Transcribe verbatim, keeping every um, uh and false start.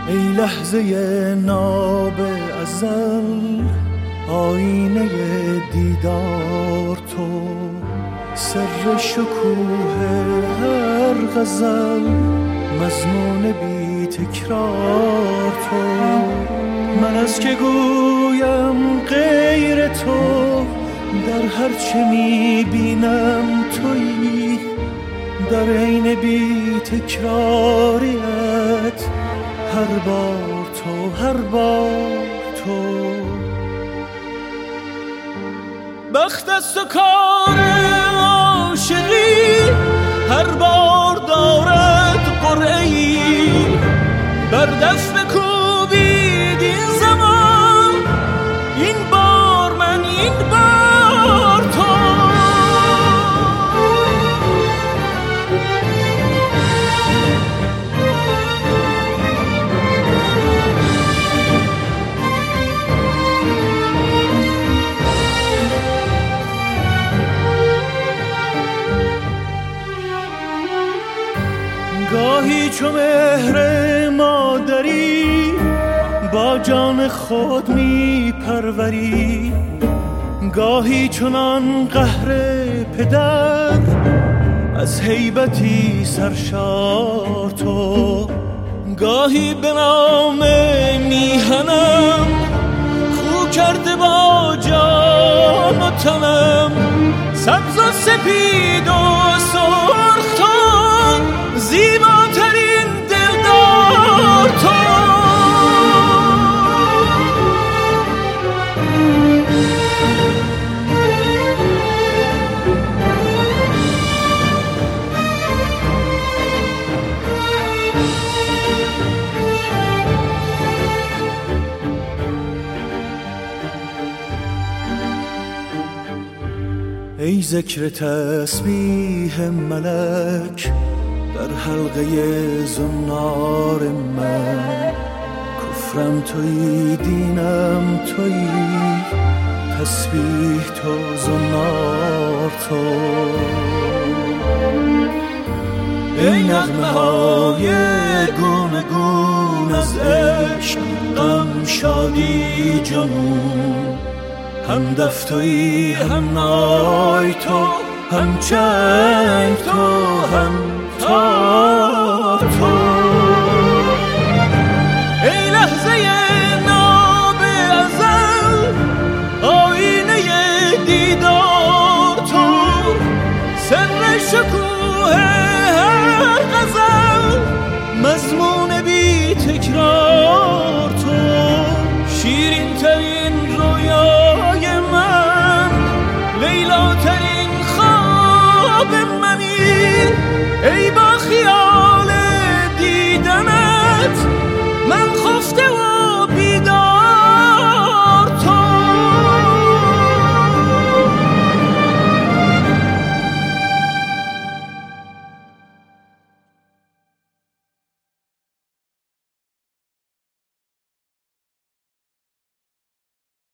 ای لحظه ناب ازل، آینه دیدار تو، سر شکوه هر غزل، مضمون بی تکرار تو. من از که گویم غیر تو، در هر چه میبینم تویی، در عین بی تکراریت، هر بار تو، هر بار تو. بخت است و کار عاشقی، هر بار دارد قرعه‌ای، بر دست بکوبید این زمان، این بار من، این بار تو. گاهی چو مهر مادری، با جان خود می پروری، گاهی چنان قهر پدر، از هیبتی سرشار تو. گاهی به نام میهنم، خو کرده با جان و تنم، سبز و سپید و سرخ تو، زیباترین دلدار تو. ای ذکر تسبیح ملک، در حلقه زنار من، کفرم تویی، دینم تویی، تسبیح تو، زنار تو. ای نغمه های گونه گون از عشق، غم، شادی، جنون، هم دف تویی، هم نای تو، هم چنگ تو، هم تار تو. ای لحظه ناب ازل، آینه دیدار تو، سر شکوه هر غزل، مضمون بی تکرار تو. شیرین ترین رویای من، لیلا ترین خواب منی، ای با خیال